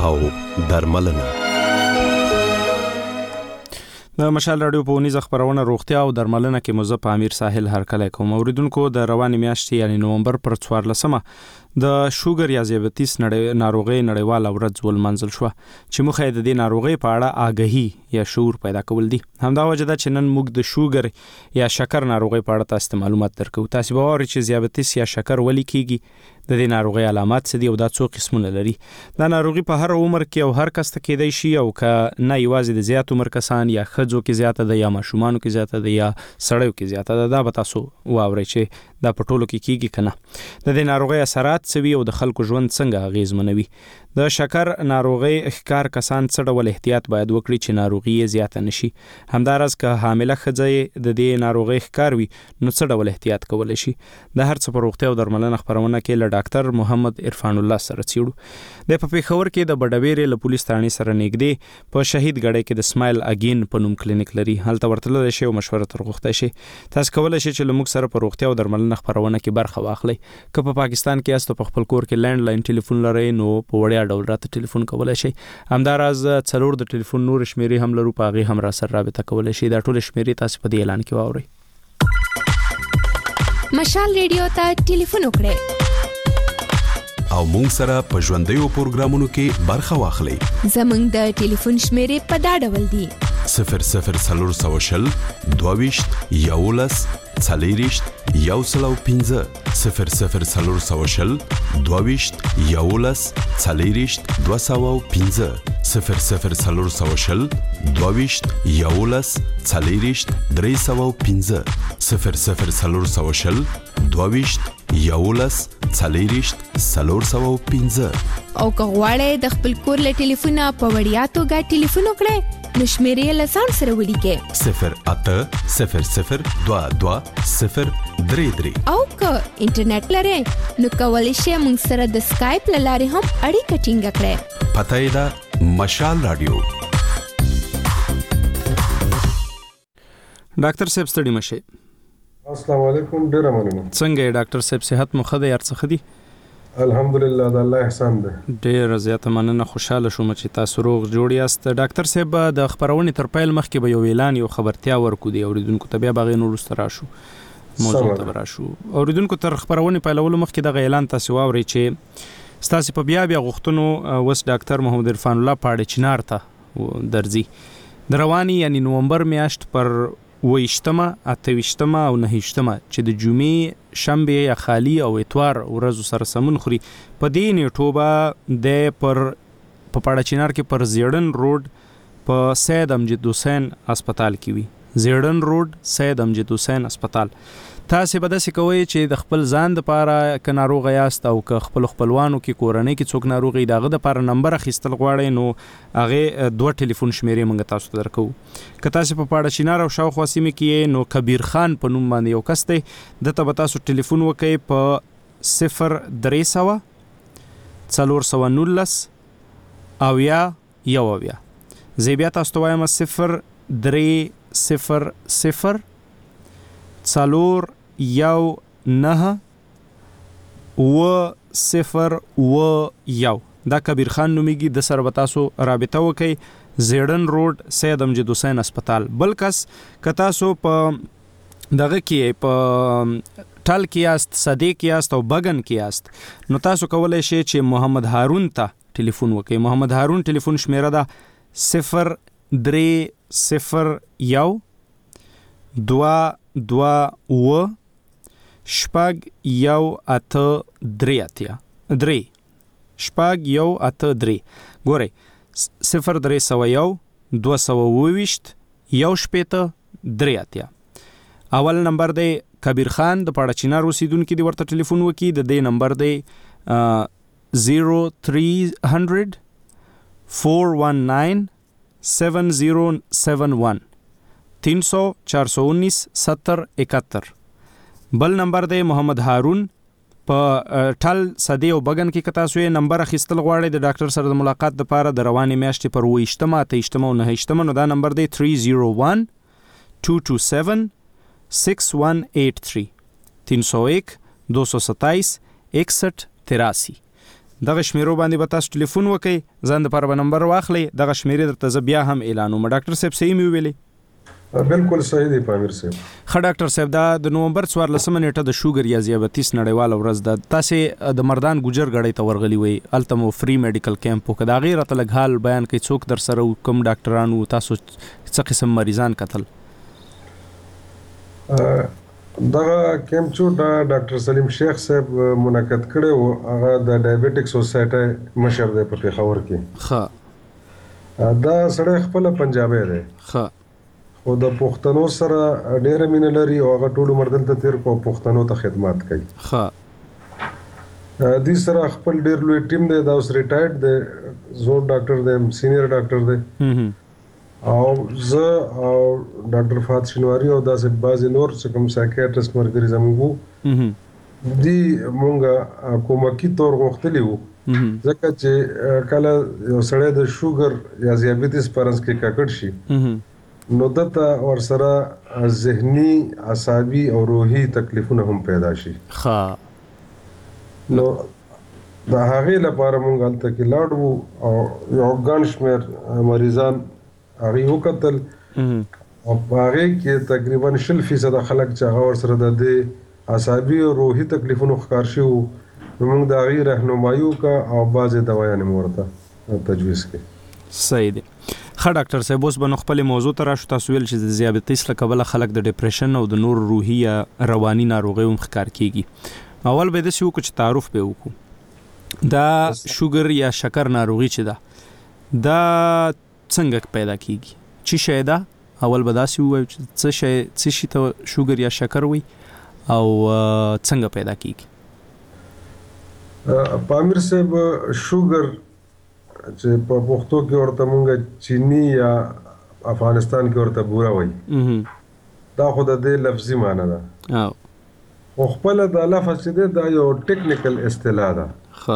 او درملنه. د مشال رادیو په ونیزه خبرونه روغتیا او درملنه کې مزه په امیر ساحل هرکلی کوم. اوریدونکو د روانې میاشتې یعنی نومبر پر 14مه د شوګر یا ذیابیطس ناروغي نړیواله ورځ ولمانځل شو چې مخه د دې ناروغي په اړه آګاهي یا شعور پیدا کول دي. همدا وجه ده چې نن موږ د شوګر یا شکر ناروغي په اړه تاسو ته معلومات درکو. تاسو به وایئ چې ذیابیطس یا شکر ولې کیږي، د دې ناروغي علامات څه دي او دا څو قسمونه لري. دا ناروغي په هر عمر کې او هر کس ته کېدای شي او که نه یوازې د زیات عمر کسان یا ښځو کې زیاته ده یا ماشومانو کې زیاته ده یا سړیو کې زیاته ده. دا به تاسو واورئ چې دا په ټولو کې کیږي که نه. د دې ناروغي اثرات څه وي او د خلکو ژوند څنګه اغېزمنوي. د شکر ناروغي ښکار کسان څه ډول احتیاط باید وکړي چې ناروغي یې زیاته نشي. همداراز که حامله ښځه د دې ناروغي ښکار وي نو څه ډول احتیاط کولی شي. د هر څه په روغتیا او درملنه خبرونه کې له ډاکټر محمد عرفان الله سره څیړو. د په پیښور کې د بډویرې له پولیس تاڼې سره نږدې په شهید ګړی کې د سمایل اگین په نوم کلینیک لري. هلته ورتللی شي او مشوره تر غوښتی شي. تاسو کولی شئ چې له موږ سره په روغتیا او درملنه خبرونه کې برخه واخلئ. که په پاکستان کې یاست او په خپل کور کې لینډ لاین ټلیفون لرئ نو په وړیا ډول راته ټلیفون کولی شئ. همداراز 4 د ټلیفون نور شمیرې هم لرو، په هغې هم را سره رابطه کولی شئ. دا ټولې شمیرې تاسو په دې اعلان کې واورئ. مشال ریډیو ته ټلیفون وکړئ او مونږ سره په ژوندیو پروګرامونو کې برخه واخلئ. زمونږ د ټلیفون شمیرې په دا ډول دي: 00 22 11 40 105 00 22 11 40 205 00 22 11 40 305 00 22 11 40 305. او که غواړئ د خپل کور له ټلیفونه په وړیا توګه ټلیفون وکړئ نو شمیرې له ځان سره ولیکئ 0800 22 033. او که انټرنیټ لرئ نو کولی شئ موږ سره د سکایپ له لارې هم اړیکه ټینګه کړئ. پته یې ده مشال رادیو. ډاکټر صاحب ستړي مشئ. السلام علیکم. ډیره مننه. څنګه یې ډاکټر صاحب؟ صحت مو ښه دی؟ هر څه ښه دي؟ الحمدلله د الله احسان دی. ډیره زیاته مننه. خوشاله شوم چې تاسو روغ جوړ یاست. ډاکټر صاحب د خبرونې تر پیل مخکې به یو اعلان یو خبرتیا ورکو دی اوریدونکو ته، بیا به هغې نه وروسته راشو موضوع ته به راشو. اوریدونکو تر خبرونې پیلولو مخکې دغه اعلان تاسو واورئ چې ستاسو په بیا غوښتنو اوس ډاکټر محمد عرفان الله پاړې چنار ته درځي. د رواني یعنی نومبر میاشت پر 28مه 28مه او 29مه چې د جمعې شنبه یا خالی او اتوار ورځو سره سمون خوري، په دې نیټو به د په پاړه چنار کې پر زیړن روډ په سید امجد حسین هسپتال کې وي. زیړن روډ سید امجد حسین هسپتال. تاسو به داسې کوئ چې د خپل ځان دپاره که ناروغه یاست او که خپل خپلوانو کې کورنۍ کې څوک ناروغ وي د هغه دپاره نمبر اخیستل غواړئ نو هغې 2 ټلیفون شمیرې موږ تاسو ته درکوو. که تاسو په پاړه چنار او شاوخوا سیمې کې نو کبیر خان په نوم باندې یو کس دی، دته به تاسو ټلیفون وکئ په 0300 419 اویا یو اویا. زه بیا تاسو ته وایم 0300 4 یو 9 0 1. دا کبیر خان نومیږي. د سره به تاسو رابطه وکئ. زیړن روډ سید امجد حسین هسپتال. بل کس که تاسو په دغه کې په ټل کې یاست، صدیق یاست او بګن کې یاست نو تاسو کولی شئ چې محمد هارون ته ټلیفون وکئ. محمد هارون ټلیفون شمیره ده 0301 2 شپږ یو اته درې شپږ یو اته درې. ګورئ 0301 222 یو شپېته درې اتیا. اول نمبر دی کبیر خان د پاړه چنار اوسیدونکي دی، ورته ټلیفون وکړي. د دې نمبر دی 0300 419 7071 300 419 7071. بل نمبر دی محمد هارون په ټل صدی او بګن کې کتا سوې نمبر اخیستل غواړي د ډاکټر سره د ملاقات لپاره د رواني میاشتې پر 28مه 28مه او 29مه. نو دا نمبر دی 301 227 6183 301 227 6183. دغه شمیرو باندې به تاسو ټلیفون وکړئ ځان د پر نمبر واخلئ دغه شمیرې درته زه بیا هم اعلانوم ډاکټر صاحب صحیح مې ویلې بالکل صحیح دی پامیر صاحب ښه ډاکټر صاحب دا د نومبر 14 نیټه د شوګر یا ذیابیطس نړیواله ورځ ده تاسو د مردان ګجر غړې ته ورغلی وي الته مو فری میډیکل کیمپ وکړ دا غیر ته لګ حال بیان کوي څوک در سره کوم ډاکټرانو تاسو څه قسم مریضان قتل دغه کیمپ چې ډاکټر سلیم شیخ صاحب منعقد کړی و هغه د ډایبټک سوسایټي مشر دی په پیښور کې ښه دا سړی خپل پنجابی دی ښه او د پښتنو سره ډېر مینه لري او هغه ټول عمر دلته تیر کو پښتنو ته خدمات کوي ښه دې سره خپل ډېر لوی ټیم دی دا اوس ریټایرډ دی زوړ ډاکټر دی سینیئر ډاکټر دی او زه او ډاکټر فات شنواری او داسې بعضې نور چې کوم سایکیاټرسټ ملګري زموږ دي مونږ کومکي طور غوښتلي وو ځکه چې کله یو سړی د شوګر یا ذیابیطس پرنس کې ککړ شي نو دته ورسره ذهني عصبي او روحي تکلیفونه هم پیدا شي ښه نو د هغې لپاره مونږ هلته کې لاړو او یو ګڼ شمېر مریضان هغې وکتل او په هغې کې تقریبا 100% خلک چې هغه ورسره د دې عصبي او روحي تکلیفونو ښکار شوي وو نو مونږ د هغې رهنمایي وکړه او بعضې دوايانې مو ورته تجویز کړې صحیح دی ښه ډاکټر صاحب اوس به نو خپلې موضوع ته راشو تاسو ویل چې د ذیابیطس له کبله خلک د ډپریشن او د نور روحي یا رواني ناروغیو هم ښکار کیږي اول به داسې وکړو چې تعارف به وکړو دا شوګر یا شکر ناروغي چې ده دا څنګه پیدا کیږي چې شی ده اول به داسې ووایو چې څه شي ته شوګر یا شکر وي او څنګه پیدا کیږي پامیر صاحب شوګر چې په پښتو کې ورته مونږ چینی یا افغانستان کې ورته بوره وایي دا خو د دې لفظي معنی ده او خپل د لفظ چې دی دا یو ټیکنیکل اصطلاح ده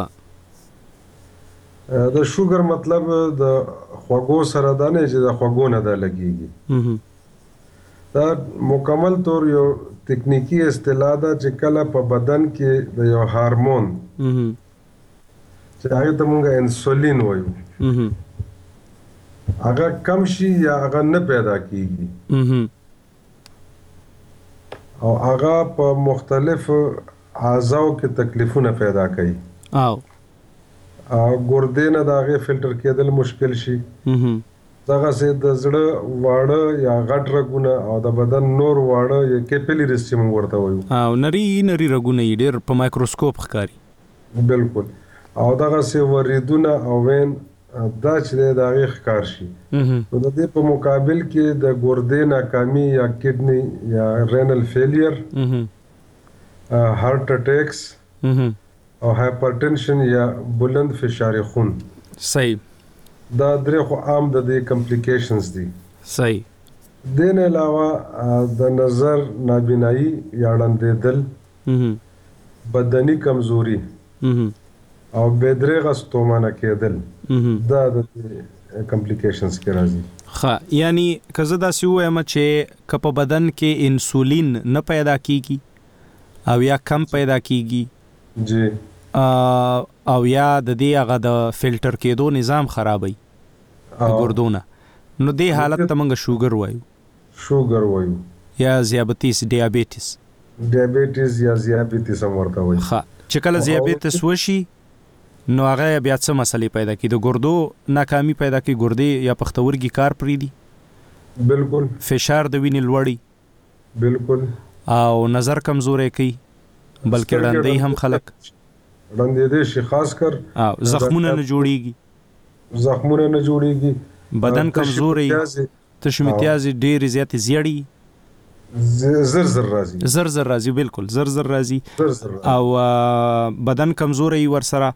ښه د شوګر مطلب د خوږو سره دا نه چې د خوږو نه ده لګیږي دا مکمل طور یو تکنیکی اصطلاح ده چې کله په بدن کې د یو هارمون چې هغه ته مونږ انسولین وایو هغه کم شي یا هغه نه پیدا کیږي او هغه په مختلف اعضاو کې تکلیفونه پیدا کوي او ګردې نه د هغې فلټر کېدل مشکل شي دغسې د زړه واړه یا غټ رګونه او د بدن نور واړه یا کیپیلریز چې مونږ ورته وایو او نري رګونه یې ډېر په مایکروسکوپ ښکاري بالکل او دغسې وریدونه او وین دا چې دی د هغې ښکار شي نو د دې په مقابل کې د ګردې ناکامي یا کډني یا رینل فیلیر هارت اټیکس او هایپرټنشن یا بلند فشار خون صحیح دا درې خو عام د دې کمپلیکیشنز دي صحیح دې نه علاوه د نظر نابینایي یا ړندېدل بدني کمزوري او بېدریغه ستومانه کېدل دا د کمپلیکیشنز کې راځي ښه یعنی که زه داسې ووایم چې که په بدن کې انسولین نه پیدا کیږي او یا کم پیدا کیږي جی او یا د دې هغه د فلټر کېدو نظام خرابوي د ګردونه نو دې حالت ته موږ شوګر وایو یا ذیابیطس یا ذیابیطس هم ورته وایي ښه چې کله ذیابیطس وشي نو هغه بیا څه مسلې پیدا کوي د ګردو ناکامي پیدا کوي ګردې یا پښتورګي کار پرېږدي بالکل فشار د وینې لوړي بالکل او نظر کمزوری کوي بلکې ړندې هم خلک ړندېدې شي خاص کر زخمونه نه جوړیږي بدن کمزوري تشمیتیازي ډېرې زیاتې زیړي زر راځي بالکل زر راځي او بدن کمزوري ورسره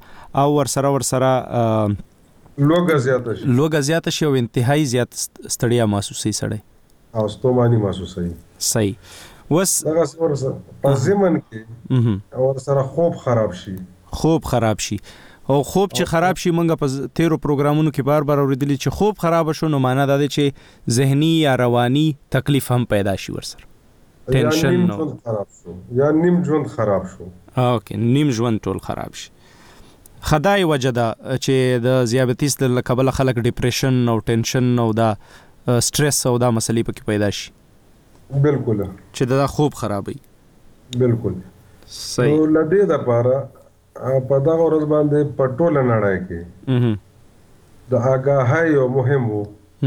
لوګه زیاته شي او انتهایی زیات ستړیا محسوسي سړی او ستوماني محسوسي صحیح وس دغه ورسره په ضمن کې ورسره خوب خراب شي او خوب چې خراب شي مونږ په تیرو پروګرامونو کې بار اوریدلی چې خوب خراب شو نو معنا دا دی چې ذهني یا رواني تکلیف هم پیدا شي ورسره ټینشن یا نیم ژوند خراب شو اوکې نیم ژوند ټول خراب شي خدای وجه ده چې د ذیابیطس له کبله خلک ډیپریشن او ټینشن او دا سټرس او دا مسلې پکې پیدا شي. بالکل چې دا خوب خرابوي. بالکل صحیح. نو لدې د پاره په دا ورځ باندې په ټوله نړۍ کې د آگاهۍ یو مهم وو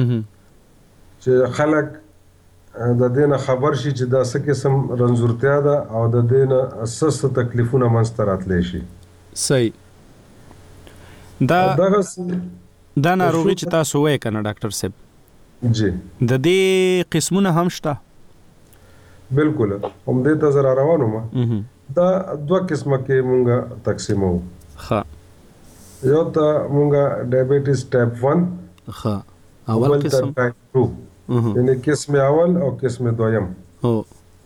چې خلک د دې نه خبر شي چې دا څه قسم رنځورتیا ده او د دې نه څه تکلیفونه منځته راتلی شي. صحیح. دا ناروغي چې تاسو وایې که نه ډاکټر صاحب جی د دې قسمونه هم شته؟ بالکل همدې ته زه را روان وم. دا دوه قسمه کې مونږ تقسیمو. ښه. یو ته مونږ ډایبیټیس ټایپ 1 ښه اول قسم ټایپ 2 یعنی قسم اول او قسم دویم. هو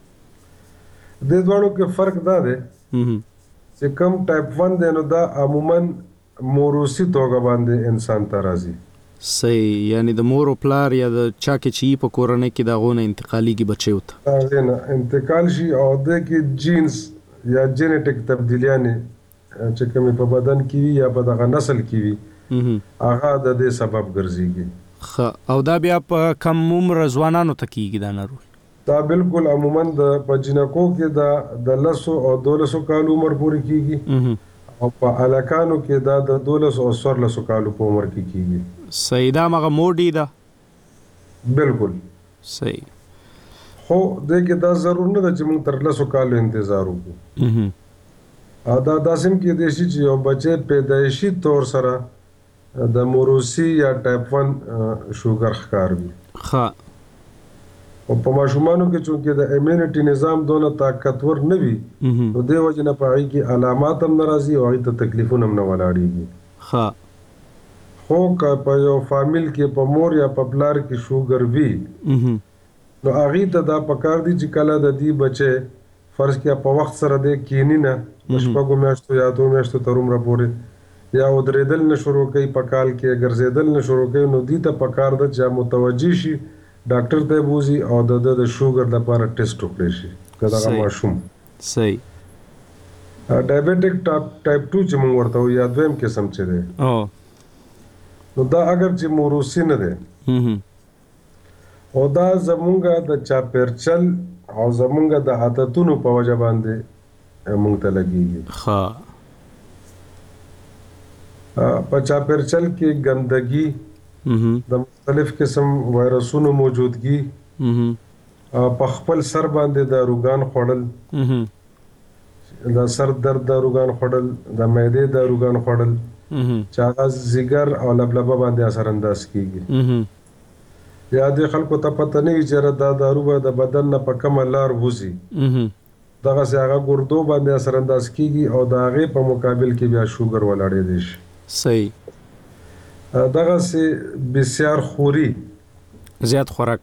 د دوړو کې فرق دا دی چې کوم ټایپ 1 دی نو دا عموما موروثي توګه باندې انسان ته راځي. صحیح. یعنی د مور او پلار یا د چا کې چې په کورنۍ کې دا غونه انتقالیږي بچیو ته هغه نه انتقال شي او د کې جینز یا جینټیک تبدیلیاں چې کوم په بدن کې وي یا په دغه نسل کې وي هغه د دې سبب ګرځيږي. او دا بیا په کم عمر ځوانانو ته کیږي دا ناروغي؟ دا بالکل عموما د پجینکو کې د 10 او 12 کال عمر پورې کیږي او په الکانو کې دا د 12 او 14 کال په عمر کې کیږي. صحیح. دا مغه موډي ده. بالکل صحیح. خو د کې دا ضرور نه ده چې موږ تر 10 کال انتظار وکړو. دا داسم کې د شي چې یو بچي پیدایشي طور سره د موروثي یا ټایپ 1 شوګر ښکار وي. ښه. او په ماشومانو کې چې د ایمونټي نظام دونه طاقتور نه وي نو د وجه نه پای کې علامات هم ناراضي او د تکلیفونه هم نه ولاړيږي. ښه. خو که په یو فامیل کې په مور یا په پلار کې شوګر وي نو هغه ته دا پکار دي چې کله د دې بچي فرض کې په وخت سره د کینی نه مشپګو میاشتو یا 2 میاشتو تر عمر پورې یا ودریدل نه شروع کوي په کال کې ګرځیدل نه شروع کوي نو دې ته پکار ده چې متوجي شي ډاکټر ته بوزي او د شوګر لپاره ټیسټ وکړي شي کله هغه ماشوم. صحیح. ډایبیټیک ټایپ 2 چې موږ ورته یا دویم قسم چې ده نو دا اگر چې موروثي نه ده او دا زمونږه د چاپیرچل او زمونږه د عادتونو په وجه باندې موږ ته لګيږي. ښه. په چاپیرچل کې ګندګي د مختلف قسم وایرسونو موجودګي په خپل سر باندې د روغان خوړل د سر درد د روغان خوړل د معدې د روغان خوړل چې هغه زیګر او لبلبه باندې اثر انداز کیږي. یا د خلکو ته پته نه وي چې دا دارو به د بدن نه په کومه لار وځي دغه هغه ګردو باندې اثر انداز کیږي او د هغه په مقابل کې بیا شوګر ولاړې دي. صحیح. دغه سي بسیار خوري زیات خوراک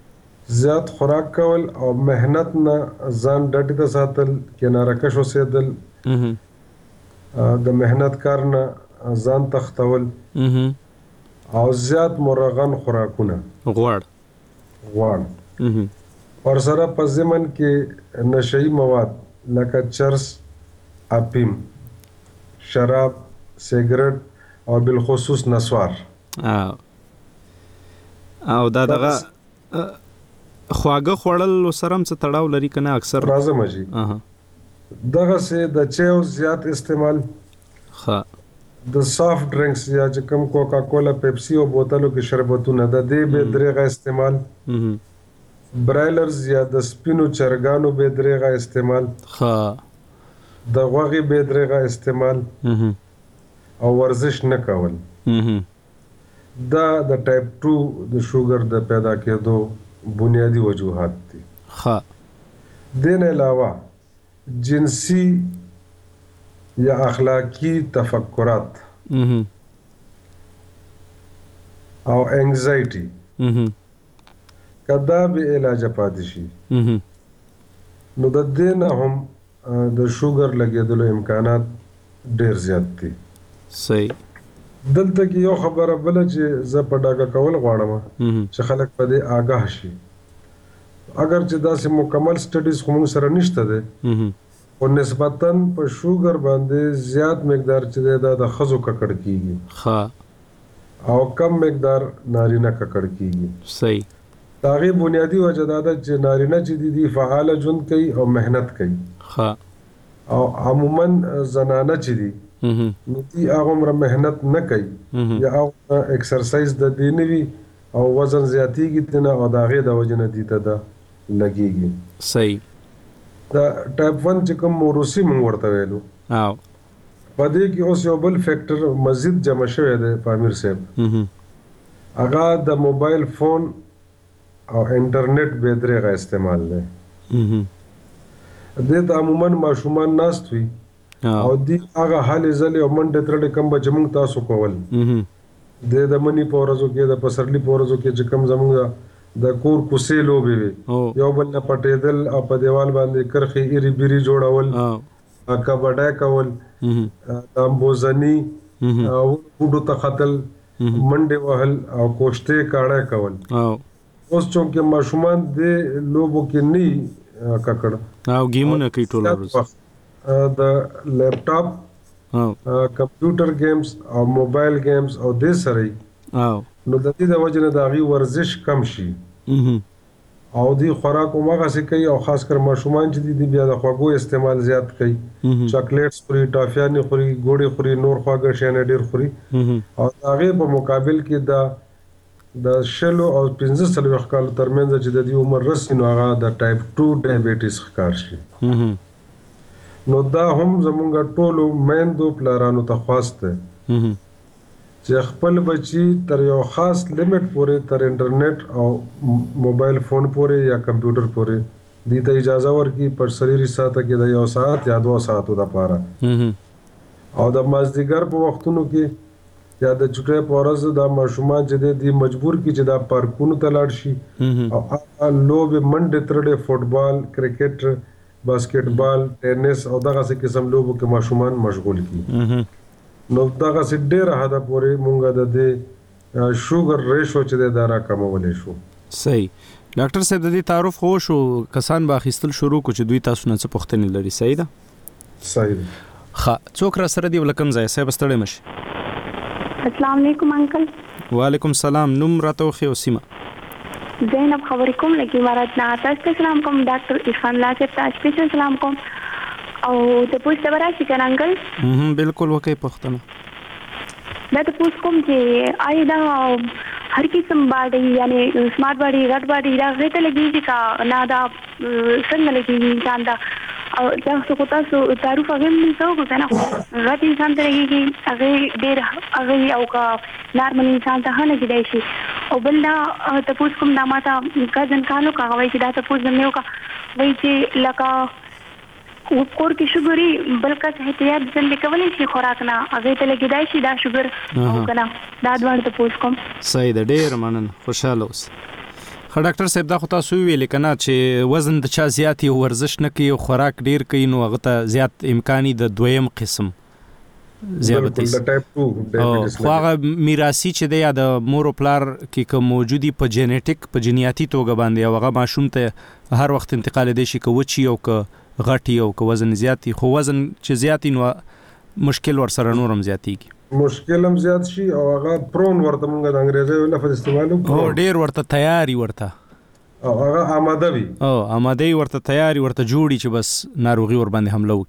کول او مهنت نه ځان ډډه ته ساتل کناره کش اوسېدل د مهنت کار نه ځان تختول او زیات مرغن خوراکونه غوړ اور سره په ضمن کې نشئی مواد لکه چرس، اپیم، شراب، سیګریټ او بالخصوص نسوار او دا دغه خواږه خوړل سره هم څه تړاو لري کنه اکثر راځم جی دغه سه د چایو زیات استعمال ښه د سافټ ډرینکس یا چې کوم کوکا کولا پیپسی او بوتلو کې شربتونه د دې به درېغه استعمال برایلرز یا د سپینو چرګانو به درېغه استعمال ښه د غوغي به درېغه استعمال او ورزش نه کول دا د ټایپ 2 د شوګر د پیدا کېدو بنیادی وجوهات دي. ښه دین علاوه جنسی یا اخلاقی تفکرات او انگزایټي کدا به علاج پاتې شي نو د دین هم د شوګر لګیدلو امکانات ډیر زیات دي. صحیح. دلته کې یو خبره بل چې زه په ډاګه کول غواړم چې خلک په دې آگاه شي. اگر چې داسې مکمل سټډیز کوم سره نشته ده او نسبتاً په شوګر باندې زیات مقدار چې دا د خزو ککړ کیږي ها او کم مقدار نارینه ککړ کیږي. صحیح. دا غي بنیادی وجه دا ده چې نارینه چې دي فعال ژوند کوي او مهنت کوي. ها او عموما زنانه چې دي نو دي هغه عمر مهنت نه کوي یا هغه ایکسرسایز د دې نه وي او وزن زیاتیږي تنه او دا غي د وجه نه دي ته دا لګيږي. صحیح. دا ټایپ 1 چې کوم موروثي مونږ ورته ویلو او په دې کې اوس یو بل فیکٹر مزید جمع شوی دی پامیر صاحب. هغه د موبایل فون او انټرنیټ به درېغه استعمال دی. د عموما ماشومان ناست وي او دی هغه حالې ځلې او منډه ترډه کم به موږ تاسو کول د منی په ورځو کې د پسرلی په ورځو کې چې کم زموږ د کور کوسې لوبې وي یو بل نه پټېدل او په دیوال باندې کرخي ایری بیری جوړول کبډای کول تامبوزنی او وډو ته خطل منډه وهل او کوشته کاړه کول. اوس چې ماشومان د لوبو کې نه ککړ او گیمونه کوي ټول ورځ د لیپټاپ کمپیوټر گیمز او موبایل گیمز او د سره نو د دې د وجه نه د غي ورزش کم شي او دی خوراک او مغه سي کوي او خاص کر ماشومان چې دي بیا د خواږو استعمال زیات کوي چاکلیټس خوري ټافیان خوري ګوړې خوري نور خواږه شي نه ډیر خوري او هغه په مقابل کې د شلو او 15 کالو ترمنځ چې د دې عمر رسي نو هغه د ټایپ 2 ډایبټیس ښکار شي. نو دا هم زمونږ ټولو میندو پلارانو ته خواسته چې خپل بچي تر یو خاص لیمټ پورې تر انټرنیټ او موبایل فون پورې یا کمپیوټر پورې دې ته اجازه ورکړي پر سریري ساعت کې د 1 ساعت یا 2 ساعتو لپاره او د مازدیګر په وختونو کې یا د چټه پورز د ماشومان چې د مجبور کی چې د پارکونو ته لاړ شي او لوب منډه ترډه فوتبال کرکټ باسکټبال ټینس او دغه څه قسم لوبو کې ماشومان مشغول کی نو دغه څه ډېر حدا پورې مونږه د شوګر ریشو چې د را کمولې شو. صحیح. ډاکټر صاحب د دې تعارف خو شو کسان با خستل شروع کو چې دوی تاسو نه څه پوښتنې لري. صحیح ده. صحیح. ښه څوک را سره دی ولکم ځای صاحب ستړی مشه. السلام علیکم انکل. وعلیکم السلام. نوم راته خو سیمه. زینب خبرې کوم لکه امارات نه تاسو سلام کوم ډاکټر عرفان الله صاحب تاسو ته سلام کوم او ته پوښتنه وراشي کنه انکل. بالکل وکي پښتنه. دا ته پوښتنه کوم چې آی دا هر قسم باډي یعنی سمارټ باډي غټ باډي دا غته لګیږي کا نه دا څنګه لګیږي انسان دا او تاسو کو تاسو تعارف هغه من څو کو کنه غټ انسان ته لګیږي هغه ډېر هغه او کا نارمل انسان ته نه کېدای شي او بل دا ته پوښتنه کوم دا ماته کازن کانو کا وایي چې دا ته پوښتنه یو کا وایي چې لکه کور کې شوګري بلکې احتیاط څنګه کولای شي خوراک نه هغه ته لګیدای شي دا شوګر او کنه دا ډول ته پوښتنه کوم. صحیح ده. ډېر مننه. خوشاله اوس. ډاکټر صاحب دا خو تاسو ویل کنه چې وزن د چا زیات یو ورزش نه کوي خوراک ډیر کوي نو هغه ته زیات امکاني د دویم قسم ذیابیطس د ټایپ 2 خو هغه میراثي چې د یا د مور او پلار کې کوم موجودي په جینیټیک په جنیاتي توګه باندې هغه ماشوم ته هر وخت انتقال دی شي کوچی او ک غټي او ک وزن زیاتی خو وزن چې زیاتی نو مشکل ور سره نورم زیاتیږي مشکل هم زیات شي او هغه پرون ورته موږ د انګریزي لفظ استعمالو او ډیر ورته تیاری ورته او هغه آماده وي او آماده ورته تیاری ورته جوړي چې بس ناروغي ور باندې حمله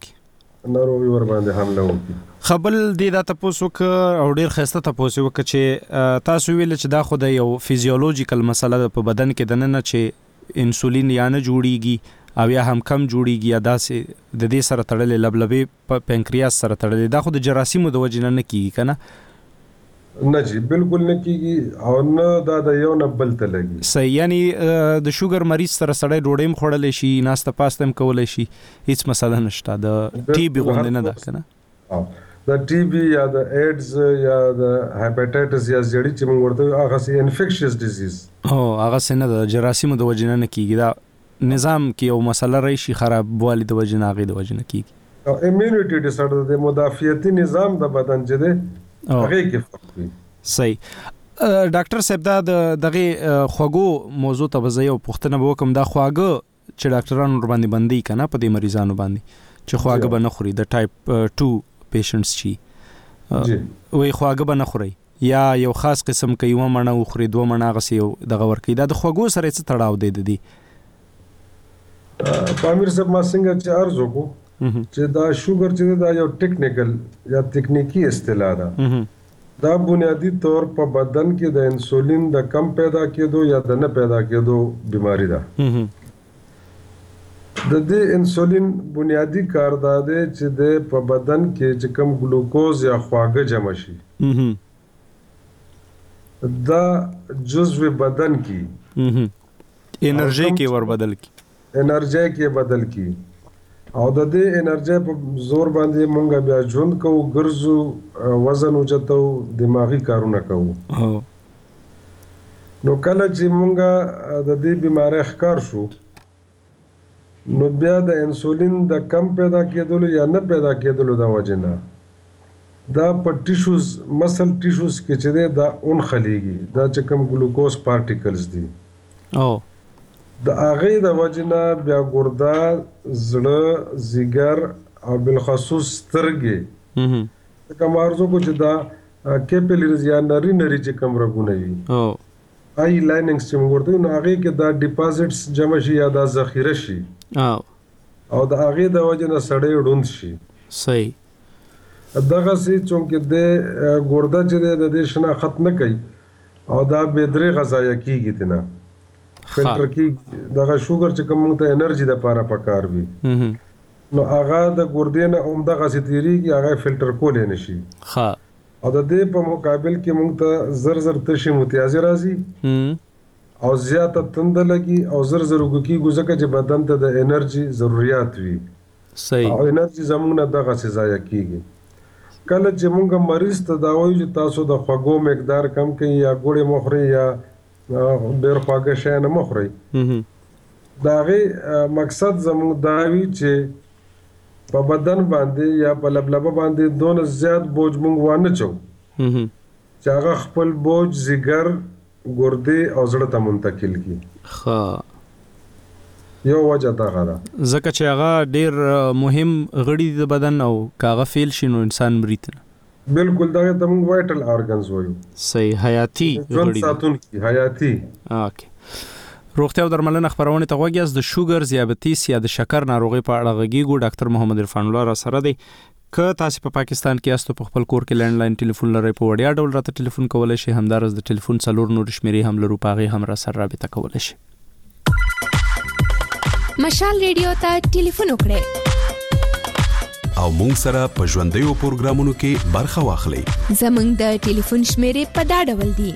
وکي خپل دې دا تاسو ک او ډیر خسته تاسو وک چې تاسو ویل چې دا خو د یو فزیولوژیکل مسله په بدن کې دنه چې انسولین یا نه جوړیږي او یا هم کم جوړیږي یا داسې د دې سره تړلې لبلبې په پنکریاس سره تړلې دا خو د جراثیمو د وجې نه کیږي کنه نه جی بالکل نه کیږي او نه دا د یو نه بل ته لګي صحیح یعنی د شوګر مریض سره سړی ډوډۍ خورلې شي ناسته پاسته هم کولای شي هیڅ مسله نشته د ټي بي غوندې نه ده کنه د ټي بي یا د ایډز یا د هپاتایټس یا زړی چې موږ ورته هغه سي انفیکشس ډیزیز هغه څنګه د جراثیمو د وجې نه کیږي دا نظام کې یو مسله راشي خراب والی د وجې نه غي د وجې نه کیږي او ایمونټی ډیس اورډر د مدافعتي نظام د بدن چې ده هغه کې فرق وي صحیح ډاکټر صاحب دا دغه خوګو موضوع ته وځي او پښتنه وکم دا خواګه چې ډاکټرانو ور باندې بندي کنه په دې مریضانو باندې چې خواږه به نه خوري د ټایپ 2 پیشنټس شي وي خواږه به نه خوري یا یو خاص قسم کوي و مڼه وخوري 2 مڼه غسي دغه ورکی دا د خوږو سره څه تړاو دی پامیر صاحب ما څنګه چې عرض وکړو چې دا شوګر چې دا یو ټیکنیکل یا تکنیکی اصطلاح ده دا بنیادی طور په بدن کې د انسولین د کم پیدا کېدو یا د نه پیدا کېدو بیماری ده د دې انسولین بنیادی کار دا دی چې د په بدن کې چې کم ګلوکوز یا خواږه جمع شي دا جزو بدن کی انرژي کې ور بدل کی او د دې انرژي په زور باندې مونږ بیا ژوند کوو ګرځو وزن اوچتو دماغي کارونه کوو نو کله چې مونږ د دې بیماری ښکار شو نو بیا د انسولین د کم پیدا کېدلو یا نه پیدا کېدلو د وجنه دا په ټیشوز مسل ټیشوز کې چې دا اون خلیږي دا چې کم ګلوکوز پارټیکلز دي د هغه د وجنه بیا ګرده زړه زیګر او بالخصوص سترګې کوم ارزو کو چې دا کیپیلریز یا نری چې کوم رګونه وي آی لایننګز چې موږ ورته نو هغه کې دا ډیپازټس جمع شي یا دا ذخیره شي او د هغه د وجنه سړې ډوند شي صحیح دغه سي چونکه د ګرده چې د دې شناخت نه کوي او دا بدري غذایا کیږي تنه فلټر کی دغه شوګر چې کوم ته انرژي د پاره پکار وي نو هغه د ګردې نه عمده غسي تیریږي هغه فلټر کولې نشي او د دې په مقابل کې موږ ته زر تشي متیازي راځي او زیاته تند لګي او زر وګکی ګزکه چې بدن ته د انرژي ضرورت وي صحیح او انرژي زمونه دغه څه ضایع کیږي کله چې موږ مریض ته دا وایو چې تاسو د خوږو مقدار کم کړئ یا ګوړې مخوري یا ډېر خواږه شی نه مخوري دا غي مقصد زموږ دا وی چې په بدن باندې یا په لبلبه باندې دون زیات بوج موږ وانه چو چې هغه خپل بوج زیګر ګردې او زړه ته منتقل کی یو وجه دا غره زکه چې هغه ډېر مهم غړي د بدن او کاغه فیل شي نو انسان مریته بالکل دا ته موږ وایټل ارګنز وایو صحیح حیاتي غړي ساتونکي حیاتي اوکې روغتیا او درملنه خبرونه ته وګیاس د شوګر دیابتیس یا د شکر ناروغي په اړه غږیږو ډاکټر محمد عرفان الله را سره دی که تاسو په پاکستان کې یاستو په خپل کور کې لینډلاین ټلیفون لرئ په وړیا ډول راته ټلیفون کولای شئ همدارس د ټلیفون څلور نور شمیرې هم لرو پاغي هم را سره رابطه کولای شئ مشال ریډیو ته ټلیفون وکړئ او مونږ سره په ژوندیو پروګرامونو کې برخه واخلئ زمونږ د ټلیفون شمیرې په دا ډول دي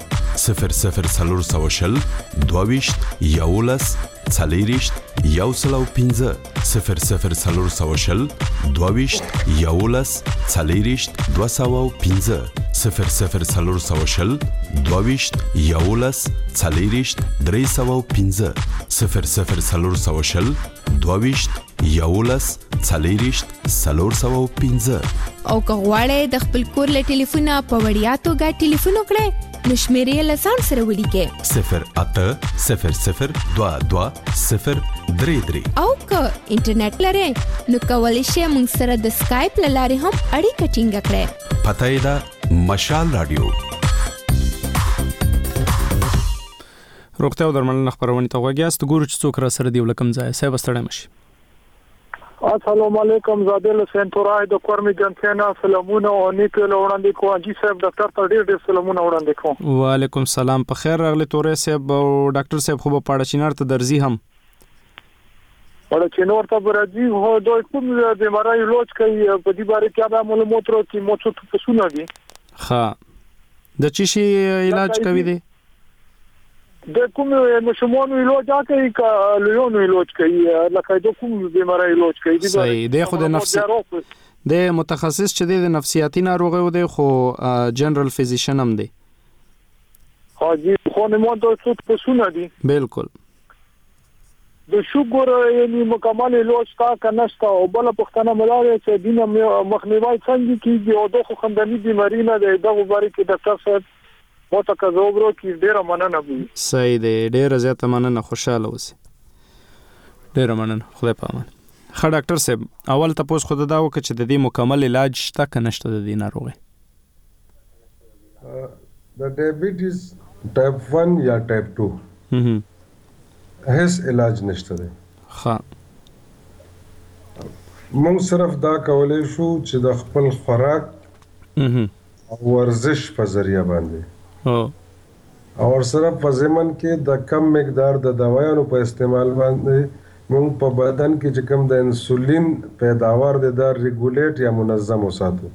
00 22 11 40 115 00 22 11 40 215 00 22 11 40 315 00 22 11 40 315 او که غواړئ د خپل کور له ټلیفونه په وړیا توګه ټلیفون وکړئ نو شمیرې له ځان سره ولیکئ 080022 او که انټرنیټ لرئ نو کولی شئ موږ سره د سکایپ له لارې هم اړیکه ټینګه کړئ پته یې ده مشال رادیو روغتیا او درملنه خبرونه ته وګیاست ګورو چې څوک را سره دی ولکم ځای صاحب ستړی مشي السلام علیکم زادل سنتورای د کورمي جنتینا سلامونه او نیک له وړاندې کوم جی صاحب ډاکټر ته ډېر سلامونه وړاندې کوم وعلیکم السلام په خیر راغلی تورې صاحب او ډاکټر صاحب خو په پاړه چینار ته درځي هم پاړه چینار ته برځي هو دوی کوم بیماری علاج کوي په دې باره کې دا معلومات ورو کې مو څه پسونه دي ها د چی شي علاج کوي دي د کوم مشمونو علاج کوي کا لونو علاج کوي لکه د کوم بیماری علاج کوي دي صحیح دی خو د نفس د متخصص چې د نفسیاتي ناروغي و دی خو جنرال فزیشن هم دی حاجی خو نه مو د څه پسونه دي بالکل د شوګر یعنی مکمل علاج تا کنهستا او بل پښتنه ملاره چې دینه مخنیوي څنګه کیږي او د خندنی بیماری نه د دغه باره کې ډاکټر صاحب مو ته کزوبرو کې ډیره مننه وي صحیح دی ډیره زیاته مننه خوشاله اوسئ ډیره مننه خدای پامان ښه ډاکټر صاحب اول تاسو خو دا وکړه چې د دې مکمل علاج شته که نشته د دې ناروغي؟ د ډایبټیز ټایپ 1 یا ټایپ 2 هیڅ علاج نشته دی. ښه موږ صرف دا کولای شو چې د خپل خوراک او ورزش په ذریعہ باندې او سره په ضمن کې د کم مقدار د دوايانو په استعمال باندې موږ په بدن کې چې کوم د انسولین پیداوار د ریګولیټ یا منظم وساتو.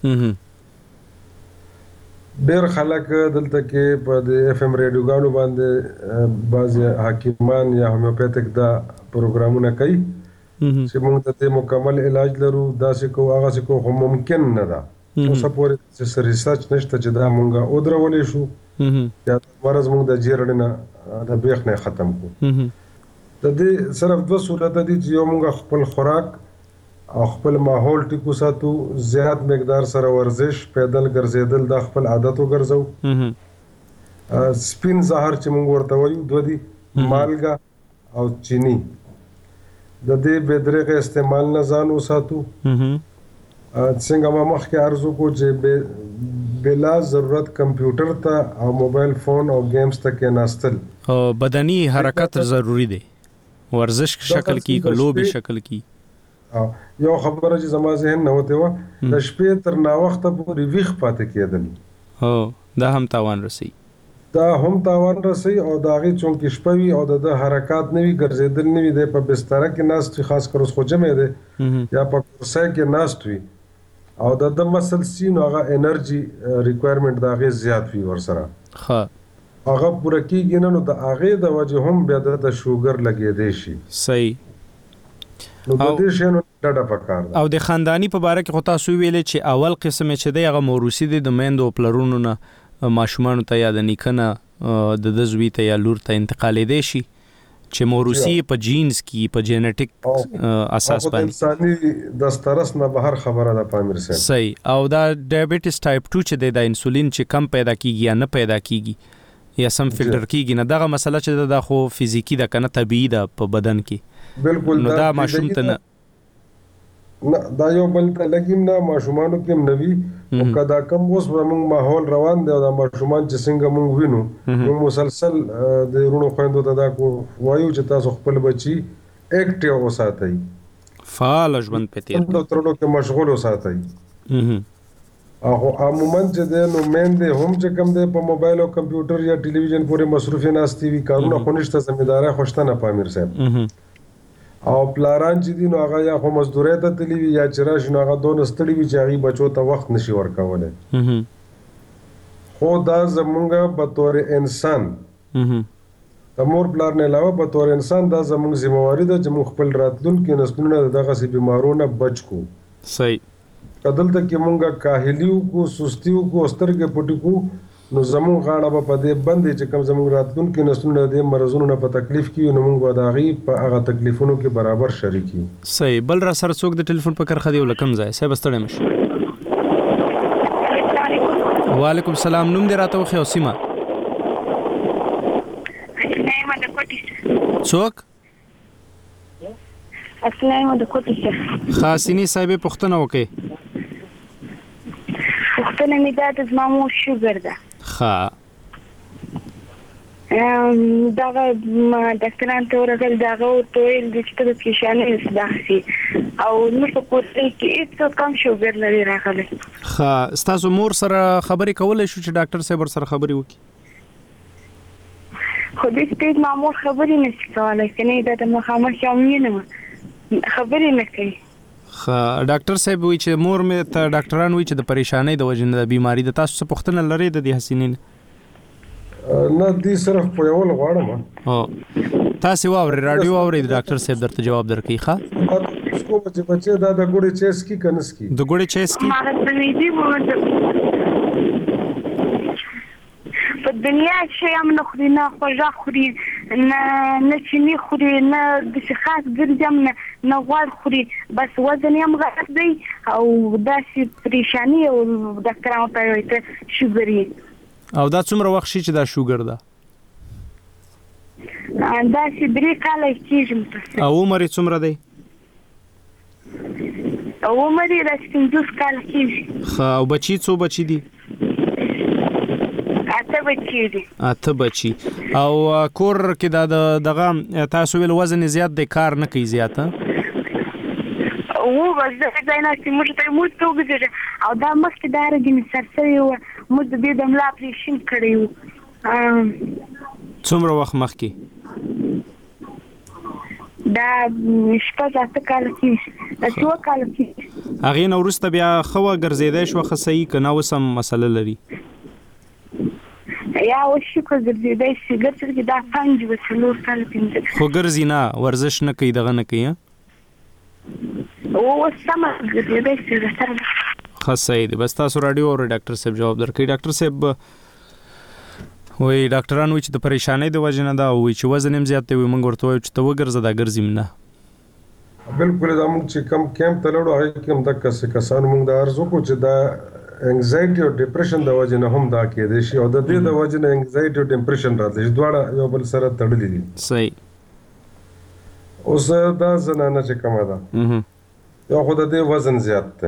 ډېر خلک دلته کې په د اف ام ریډیوګانو باندې بعض حکیمان یا هومیوپیتیک دا پروګرامونه کوي چې موږ ته مکمل علاج لرو. داسې کو هغه څه کو هم ممکن نه ده. اوس پورې چې ریسرچ نشته چې دا موږ او درولې شو یا مرز موږ د جیرړنه د بیخ نه ختم کو. د دې صرف دوه صورت دي چې یو موږ خپل خوراک او خپل ماحول ټیکو ساتو، زیات مقدار سره ورزش، پیدل ګرځیدل د خپل عادت وګرځو. سپین زهر چې موږ ورته وایو دوه دي، مالګه او چینی. د دې بدرغه استعمال نه ځان وساتو. څنګه ما مخکې عرض وکړو چې بلا ضرورت کمپیوټر ته او موبایل فون او گیمز ته کې ناستل او بدني حرکت ضروری دی، ورزش شکل کی لوبي شکل کی. یو خبره چې زما ذهن نه وته و د شپې تر نا وخت پورې ویښ پاتې کېدل دا هم تاوان رسي او دا غي چون کې شپه وي او د حرکت نوي ګرځیدل نوي د په بستر کې ناست خاص کر اوس خو جمع ده یا په کرسي کې ناست وي او د مسل سین هغه انرژي ریکوایرمنت دا غي زیات وي ورسره. هغه پوره کیږي نو د هغه د وجه هم بیا د شوګر لګې دی شي. صحیح. نو د دې شنو ډډه پکار ده. او د خاندانی په باره کې خو تاسو ویلې چې اول قسم چې دی هغه موروثي دی، د میندو پلرونو نه ماشومان ته یا د نیکنه د دزوی ته یا لور ته انتقال دی شي چې موروثي په جینز کې په جینټیک اساس باندې انساني د سترس نه بهر خبره ده پامیر صاحب. صحیح. او دا ډایبټیس ټایپ 2 چې د انسولین چې کم پیدا کیږي یا نه پیدا کیږي یا سم فلټر کیږي نه، دغه مسله چې دا خو فزیکی ده کنه طبيعي ده په بدن کې. بالکل نو دا ماشوم ته نه دا یو بل ته لګیم نه ماشومانو کې نوي او کدا کم اوس موږ ماحول روان دی او دا ماشومان چې څنګه موږ وینو موږ مسلسل د رونو خويندو ته دا کو وایو چې تاسو خپل بچي اکټیو وساتئ، فعال ژوند پته د ترونو کې مشغول وساتئ. او عموما چې د نو مین دې هم چې کم دې په موبایل او کمپیوټر یا ټلویزیون پورې مصروف نه استي وی کارونه خونشته ځمېداري خوشته نه پامیر صاحب. او پلاران چې دي نو هغه یا خو مزدوري ته تللی وي یا چې راشي نو هغه دون ستړي وي چې هغه بچو ته وخت نشي ورکولای. خو دا زمونږ په تور انسان د مور پلار نه علاوه په تور انسان دا زمونږ ذمہواری ده چې موږ خپل راتلونکي نسلونه دغه سي بیمارونه بچ کو. صحیح. کدلته کې مونږه کاهلیو کو سستیو کو سترګې پټی کو نو زمون غاړه په دې باندې چې کوم زمون راتلونکي نسلونه دې مرزونو نه په تکلیف کې نو مونږ وداغي په هغه تکلیفونو کې برابر شریکي. صحیح. بل را سره څوک د ټلیفون په کرخه دی ولکم ځای صاحب ستړی مش. وعلیکم السلام. نوم دې راته وخی او سیمه څوک؟ اسلام د کوټه خاصینی صاحب پښتنه وکي. پښتنه می دا د مامو شوګر ده. ها دا ډاکټران ته ورغل دا ټویل د چې د پیشانې داسي او نو په کوټه کې هیڅ کم شوګر نه راغلی. ها تاسو مور سره خبرې کولای شو چې ډاکټر صاحب سره خبرې وکړي؟ خو دې سپید مامو خبرې نشي کولای کني دا د مخامخ یومینه خبرې نه کوي. ډاکټر صاحب وی چې مور مې ته ډاکټران وی چې د پریشانۍ د وجې نه د بیماری د تاسو څخه پوښتنه لري د دې حسینین نه دي صرف په یو غواړم. تاسو واوري رادیو واوري ډاکټر صاحب درته جواب درکړي. ښه اسکو بچي دا د ګوړې چیس کی کنس کی د ګوړې چیس کی په دنیا چې هم نه خوري نه خوږه خوري نه چینی خوري نه د خاص ګرځم نه غوړ خوري بس وزن یې غلط دی او داسې پریشانی او ډاکټرانو ته وایي ته شوګر یې. او دا څومره وخت شي چې دا شوګر ده؟ داسې 3 کاله کېږي. او عمر یې څومره دی؟ عمر یې 50 کال کېږي. ښه او بچي څو بچي دي؟ 8 بچي دي. 8 بچي. او کور کې دغه تاسو ویل وزن زیات دی کار نه کوي زیات ها؟ و بس دا نه چې موږ ته وګورئ او دا مخکې دا رګین سرسوي و موږ د دې د ملا اپریشن کړی و. څومره وخت مخکې؟ دا شپږ کال کېږي. 2 کال کېږي. هغې نه وروسته بیا ښه وګرځېدی شوه ښه صحیح که نه اوس هم مسله لري؟ یا اوس شکر ګرځېدی شي ګرځېدی چې دا 5 و 4 کال 5 خو ګرځي نه ورزش نه کوي دغه نه کوي اوس سم ګرځېدی شي. ښه صحیح دی. بس تاسو راډیو اورئ ډاکټر صاحب جواب درکوي. ډاکټر صاحب وایي ډاکټران وایي چې د پریشانۍ د وجې نه ده او وایي چې وزن هم زیات دی وایي موږ ورته وایو چې ته وګرځه دا ګرځي نه. بالکل دا موږ چې کم کیمپ ته لاړو هغې کې هم دقه کسان موږ دا عرض وکړو چې دا انگزایټي او ډپریشن د وجې نه هم دا کېدی شي او د دې د وجې نه انگزایټي او ډپریشن راتلی شي دواړه یو بل سره تړلي دي. صحیح. اوس دا زنانه چې کومه ده یو خو د دې وزن زیات دی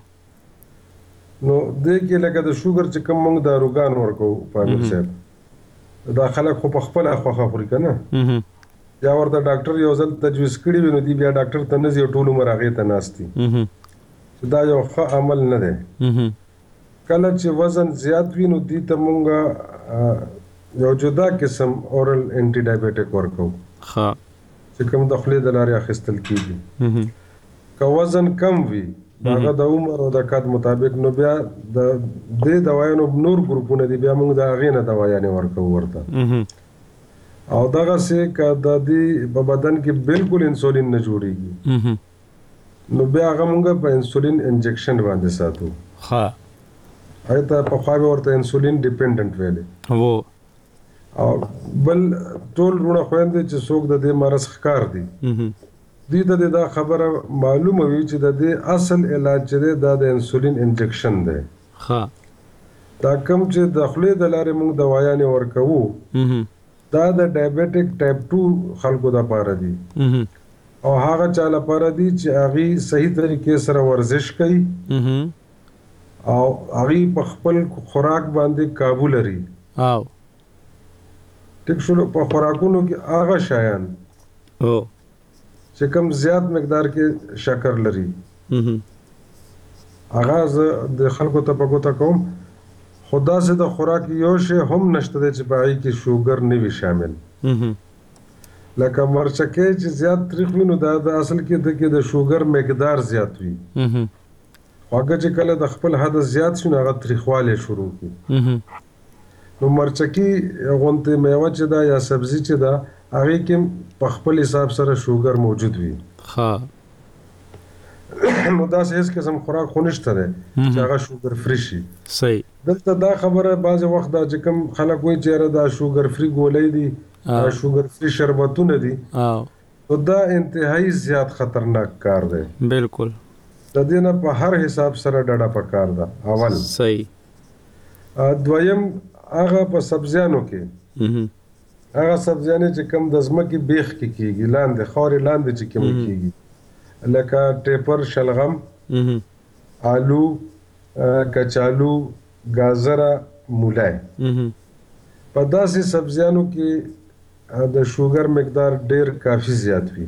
نو دې کې لکه د شوګر چې کوم موږ داروګان ورکوو پامیر صاحب دا خلک خو په خپله خوښه خوري که نه یا ورته ډاکټر یو ځل تجویز کړي وي نو دی بیا ډاکټر ته نه ځي او ټول عمر هغې ته ناست دي چې دا یو ښه عمل نه دی. کله چې وزن زیات وي نو دې ته مونږ یو جدا قسم اورل انټي ډایبیټک ورکوو چې کوم د خولې د لارې اخیستل کېږي. که وزن کم وي هغه د عمر او د قد مطابق نو بیا د دې دوایانو نور ګروپونه دي بیا موږ د هغې نه دوایانې ورکوو ورته او دغسې که د دې په بدن کې بالکل انسولین نه جوړېږي نو بیا هغه موږ په انسولین انجکشن باندې ساتو. هغې ته پخوا به ورته انسولین ډیپینډنټ ویلې او بل ټول وروڼه خویندې چې څوک د دې مرض ښکار دي دوی ته دا خبره معلومه وي چې د دې اصل علاج چې دی دا د انسولین انجکشن دی. دا کوم چې د خولې د لارې موږ دوایانې ورکوو دا د ډایبیټک ټایپ 2 خلکو دپاره دي او هغه چا لپاره دي چې هغې صحیح طریقې سره ورزش کوي او هغې په خپل خوراک باندې قابو لري. ټیک شو په خوراکونو کې هغه شیان چې کوم زیات مقدار کې شکر لري هغه زه د خلکو ته په ګوته کوم خو داسې د خوراک یو شی هم نشته دی چې په هغې کې شوګر نه وي شامل لکه مرچکۍ چې زیات تریخ وي نو دا د اصل کې د شوګر مقدار زیات وي خواږه چې کله د خپل حد زیات شي نو هغه تریخوالی شروع کړي نو مرچکي غوندې میوه چې ده یا سبزي چې ده هغې کې په خپل حساب سره شوګر موجود وي نو داسې هیڅ قسم خوراک خو نشته دی چې هغه شوګر فری شي. صحیح. دلته دا خبره بعضې وخت دا چې کوم خلک وایي چې یاره دا شوګر فری ګولۍ دي شوګر فری شربتونه دي نو دا انتهایی زیات خطرناک کار دی. بالکل. د دې نه په هر حساب سره ډډه پکار ده. اول صحیح. دویم هغه په سبزیانو کې هغه سبزیانې چې کوم د ځمکې بیخ کې کېږي لاندې خاورې لاندې چې کوم کېږي لکه ټیپر شلغم آلو کچالو ګازره مولی په داسې سبزیانو کې د شوګر مقدار ډیر کافي زیات وي.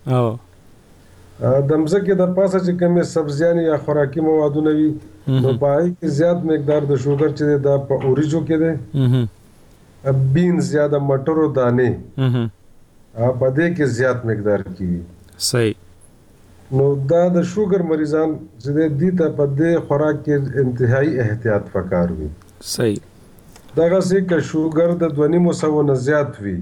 د مځکې د پاسه چې کومې سبزیانې یا خوراکي موادونه وي نو په هغې کې زیات مقدار د شوګر چې دی دا په اوریجو کې دی بینز یا د مټرو دانې په دې کې زیات مقدار کې وي. صحیح. نو دا د شوګر مریضان چې دی دې ته په دې خوراک کې انتهایی احتیاط پکار وي. صحیح. دغسې که شوګر د 2.5 نه زیات وي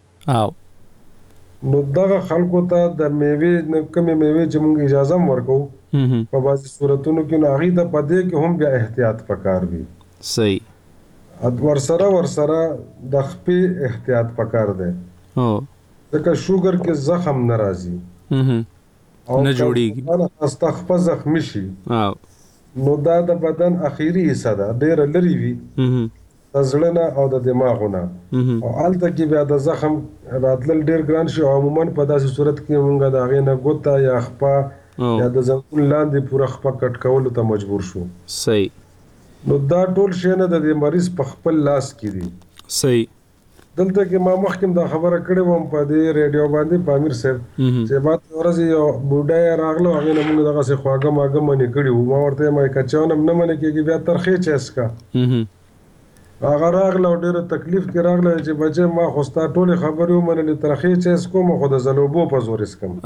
نو دغه خلکو ته د میوې کمې میوې چې موږ اجازه هم ورکوو په بعضې صورتونو کې نو هغې ته په دې کې هم بیا احتیاط پکار وي. صحیح. ورسره د خپې احتیاط پکار دی ځکه شوګر کې زخم نه راځي نه جوړېږي خسته خپه زخمي شي نو دا د بدن اخیری حصه ده ډېره لرې وي د زړه نه او د دماغو نه او هلته کې بیا د زخم راتلل ډېر ګران شي او عموما په داسې صورت کې موږ د هغې نه ګوته یا خپه یا د زنګون لاندې پوره خپه کټ کولو ته مجبور شو. صحیح. نو دا ټول شی نه د مریض په خپل لاس کې دي. صحیح. دلته کې ما مخکې دا خبره کړې وم په دې ریډیو باندې په امیر صاحب چې بعد ورځ یو بوډا راغلو هغه نه موږ دغه څه خواږه ماګه منې کړي وو. ما ورته ما کچاونم نه منې کېږي بیا ترخې چسکا هغه راغله ډېر تکلیف کې راغله چې بچه ما خو ستا ټولې خبرې ومنلې ترخې چسکو ما خو د زلوبو په زور اسکم.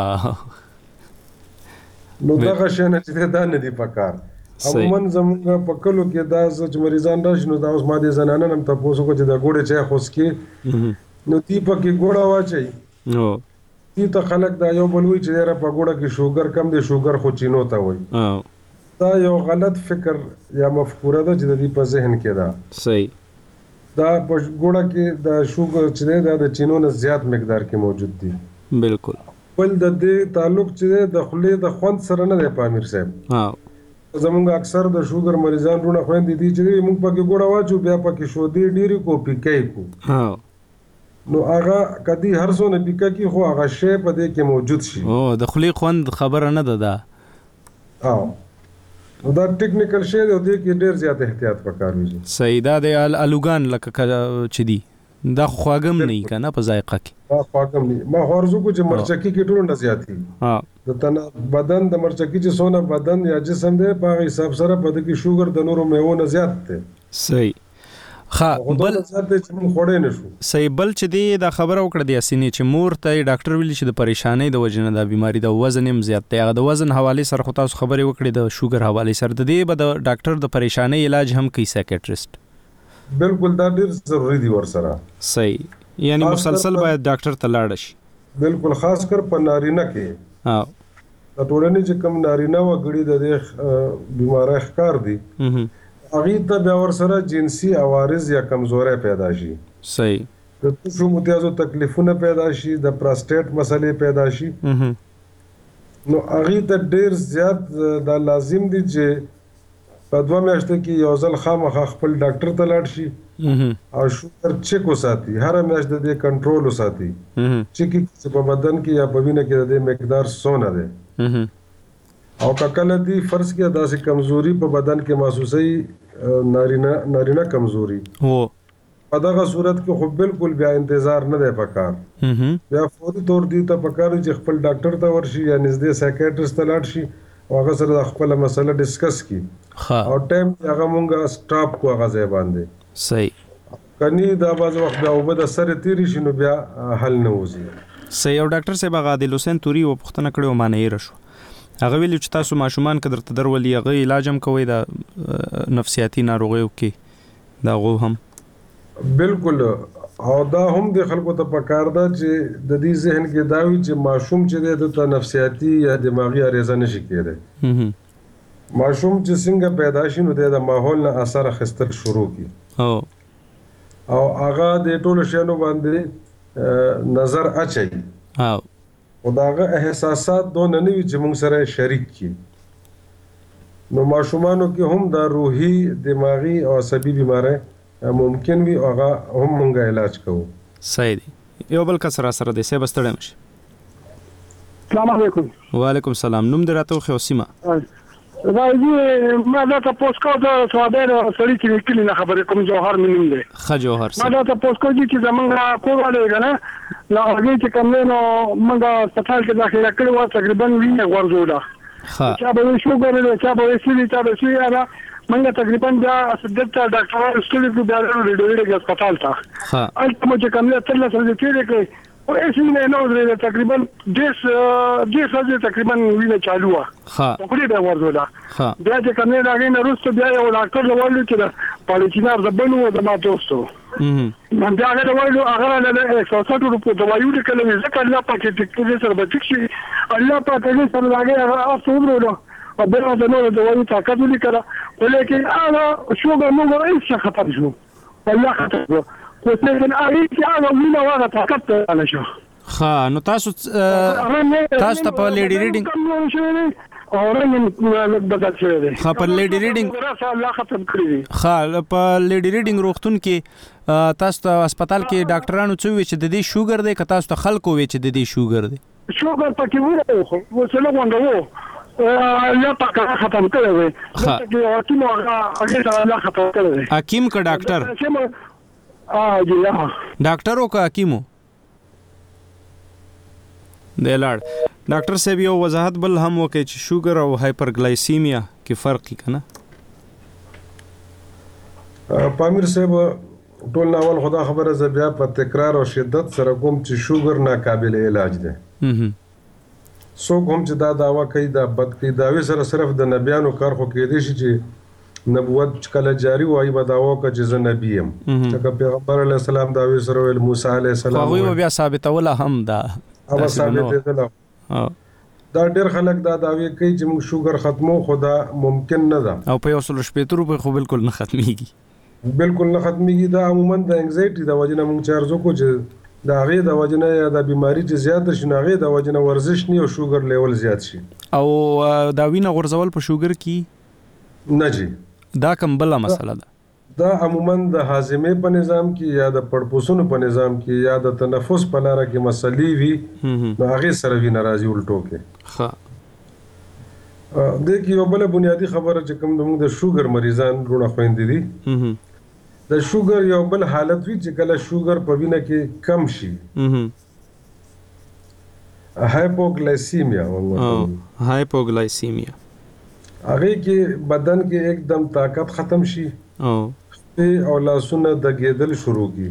نو دغه شی نه چې دا نه دي پکار. عموماً زمونږ په کلو کې دا چې مریضان راشي نو دا اوس ما دې زنانه هم تاسو کو چې دا ګوړې چای خوس کې نو تی پکې ګوړه واچي تی ته خلک دا یو بل وی چې را په ګوړه کې شوګر کم دی شوګر خو چینو ته وای. دا یو غلط فکر یا مفکوره ده چې د دې په ذهن کې ده. صحیح. دا په ګوړه کې دا شوګر چې دا د چینو نه زیات مقدار کې موجود دي. بالکل. بل د دې تعلق چې د خولې د خوند سره نه دی پامیر صاحب. زمونږ اکثر د شوګر مریضان رونه خويندې دي چې موږ پکې ګوړه واچو بیا پکې شو دی ډيري کو پکې کو نو هغه کدي هر څو نه پکې کی خو هغه شی په دې کې موجود شي. د خولي خوند خبره نه ده. نو دا ټیکنیکل شی دی د کې ډیر زیات احتیاط وکړ ویږي. صحیح. دا د الوګان لکه چې دی دا خواږم نه کنه په ذایقه کې. دا خواږم نه ما هرڅو کو چې مرچکی کې ټول نه زیاتی. د تن بدن د مرچکی چې سونه بدن یا جسم دی په حساب سره په دې کې شوګر د نورو میوو نه زیات دی. صحیح. بل صحیح. بل چې دی دا خبره وکړه د اسینې چې مور ته ډاکټر ویل چې د پریشانۍ د وجنه د بیماری د وزن هم زیات دی. هغه د وزن حواله سره خو تاسو خبرې وکړې د شوګر حواله سره د دې به د ډاکټر د پریشانۍ علاج هم کوي سایکیاټریست. بالکل دا ډیر ضروری دی ور سره. صحیح. یعنی مسلسل باید ډاکټر ته لاړ شي. بالکل خاص کر په نارینه کې. د ټولنې چې کم نارینه وګړي د دې بیماری ښکار دي هغه ته بیا ور سره جنسي عوارض یا کمزوري پیدا شي. صحیح. د تشو متیازو تکلیفونه پیدا شي د پروستات مسلې پیدا شي. نو هغه ته ډیر زیات دا لازم دي چې په 2 میاشتو کې یو ځل خامخا خپل ډاکټر ته لاړ شي او شوګر چیک وساتي. هر میاشت د دې کنټرول وساتي چې په بدن کې یا په وینه کې د دې مقدار څونه دی او کله دی فرض کې داسې کمزوري په بدن کې محسوسي نارینه کمزوري په دغه صورت کې خو بالکل بیا انتظار نه دی پکار. بیا فوري طور دی ته پکار چې خپل ډاکټر ته ورشي یا نږدې سایکیاټریست ته لاړ شي او هغه سره خپل مسله ډیسکس کی او ټایم هغه مونږه سټاپ کو هغه ځای باندې. صحیح. کني دا باز وخت بیا وبد سره تیری شنو بیا حل نه وځي. صحیح. او ډاکټر صاحب عادل حسین توري و پښتنه کړو معنی راشو هغه ویل چې تاسو ماشومان کدر ته درولي هغه علاج هم کوي دا نفسیاتي ناروغیو کې دا غو هم. بالکل. او دا هم د خلکو ته پکار ده چې د دې ذهن کې دا وي چې ماشوم چې د نفسیاتي یا دماغي اړیزه نشي کېده. ماشوم چې څنګه پیدا شي نو د ماحول نه اثر اخیستل شروع کی او هغه د ټولو شیانو باندې نظر اچي او داغه احساسات دونه نه وي چې موږ سره شریک کی. نو ماشومانو کې هم دا روحي دماغي او عصبي بیماری ممکن وي هغه هم مونږه علاج کوو. صحیح دی. یو بل کس سره د سه بستړم شي. السلام علیکم. وعلیکم السلام. نوم دراته خو سیمه. راځي ما دا تاسو کو دا سوادر سړی چې کلی نه خبرې کوم جوهر مینم دی. جوهر. ما دا تاسو کو چې زمونږ کورواله کنه لا هغه چې کوم نو موږ سفر کې داخله کړو و تقریبا وینه ورزوله. چا به شوګر له چا به سړي چا به سړي منګه تقریبا دا دلته ډاکټر استلی کو بیا ډېر هسپتال ته الته مو چې کوم له تل سره تیرې کوي او اسمه نه نو تقریبا 10 تقریبا وینه چالو وا په دې به ورزوله. بیا چې کوم نه راغی نه روسته بیا یو ډاکټر لوړل چې پالیټینار زبنو د ما دوستو من بیا هغه لوړل هغه له 160 روپیه دوايو د کله ځکه الله پاک دې سره بچی شي الله پاک دې سره راغی هغه افسوس او بل د نور دوايي طاقت ولیکره ولیکن هغه شوګر موږ هیڅ خطر شو والله خطر شو خو څنګه هغه وینه هغه طاقت نه شو. نو تاسو ته په لیډي ریډینګ په لیډي ریډینګ روغتون کې تاسو ته هسپتال کې ډاکټرانو څه وی چې د دې شوګر دی که تاسو ته خلکو وی چې د دې شوګر دی؟ شوګر پکې وو څه نه غونډو یا پکا ختم کړی وي چې حکیم هغه ختم کړی حکیم کا ډاکټر جی ډاکټر او کا حکیمو دلاړ ډاکټر صاحب یو وضاحت بل هم وکړي چې شوګر او هایپرګلایسیمیا کې فرق کی کنه پامیر صاحب ټول ناول خدا خبره ز بیا په تکرار او شدت سره کوم چې شوګر ناقابل علاج ده سو کوم چې دا داوا کوي دا بد کوي داوی سره صرف د نبیانو کار خو کې دي چې نبوت کله جاری وای په داوا کوي چې زه نبی يم چې پیغمبر علی السلام داوی سره ول موسی علی السلام هغه بیا ثابت ولا هم دا هغه ثابت ده دا ډېر خلک دا داوی کوي چې موږ شوګر ختمو خدا ممکن نه ده او په 170 روپے خو بالکل نه ختميږي بالکل نه ختميږي دا عموما د انګزایټي د وجنه موږ چارجو کو چې دا غي د وجنه یا د بیماری چې زیات شي نه غي د وجنه ورزش نه او شوګر لیول زیات شي او دا وینه غورځول په شوګر کې نه جی دا کوم بل مسله ده دا عموما د هاضمه په نظام کې یا د پړپوسونو په نظام کې یا د تنفس په لار کې مسلې وي نو هغه سره وی ناراضي الټو کې ها د کې یو بل بنیادی خبره چې کوم د شوګر مریضان رونه خويندې دي د شوګر یو بل حالت وی چې کله شوګر په وینه کې کم شي هایپوګلایسیمیا هایپوګلایسیمیا هغه کې بدن کې एकदम طاقت ختم شي او لاسونه د ګیدل شروع کی